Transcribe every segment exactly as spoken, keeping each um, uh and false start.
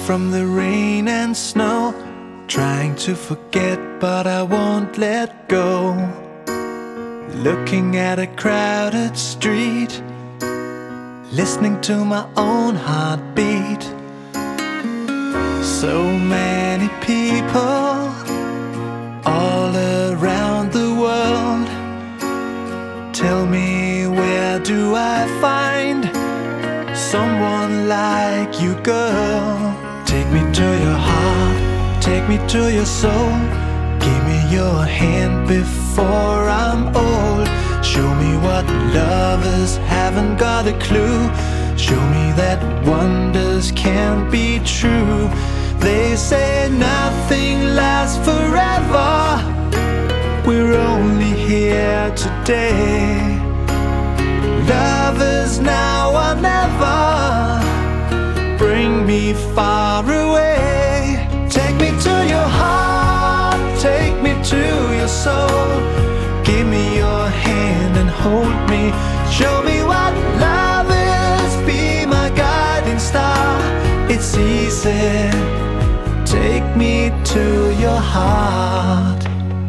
from the rain and snow, trying to forget but I won't let go. Looking at a crowded street, listening to my own heartbeat. So many people all around the world. Tell me, where do I find someone like you, girl? Take me to your heart, take me to your soul. Give me your hand before I'm old. Show me what lovers haven't got a clue. Show me that wonders can't be true. They say nothing lasts forever. We're only here today. Lovers now or never. Bring me far away. Take me to your heart, take me to your soul. Give me your hand and hold me. Show me what love is, be my guiding star. It's easy, take me to your heart.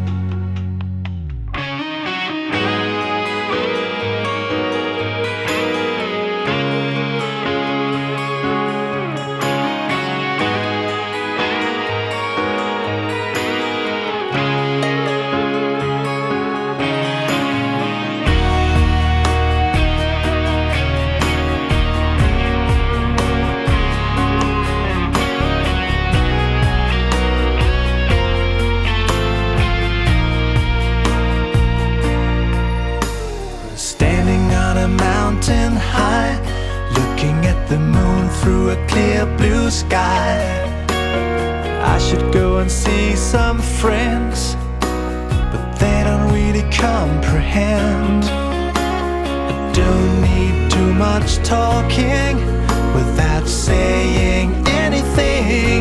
Mountain high, looking at the moon through a clear blue sky. I should go and see some friends, but they don't really comprehend. I don't need too much talking without saying anything.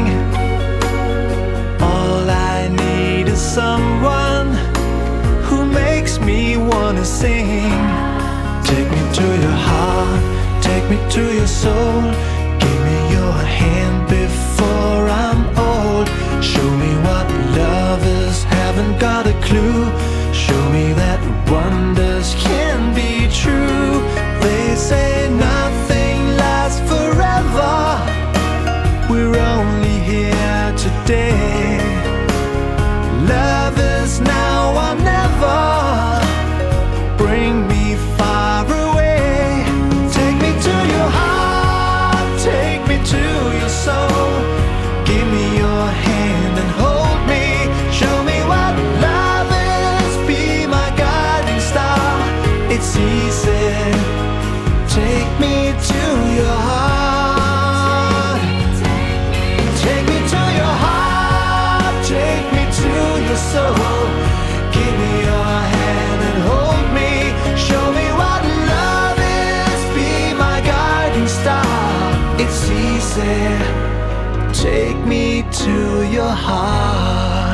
All I need is someone who makes me wanna sing. Take me to your heart, take me to your soul. Give me your hand before I'm old. Show me what lovers haven't got a clue. Show me that wonders can be true. They say nothing lasts forever. We're only here today. Lovers now or never. Bring me far away. Take me to your heart, take me to your soul. Give me your hand and hold me. Show me what love is, be my guiding star. It's easy, take me to your heart. Take me to your heart, take me to your soul. Give me your hand and hold me. Show me what love is, be my guiding star. It's easy, take me to your heart.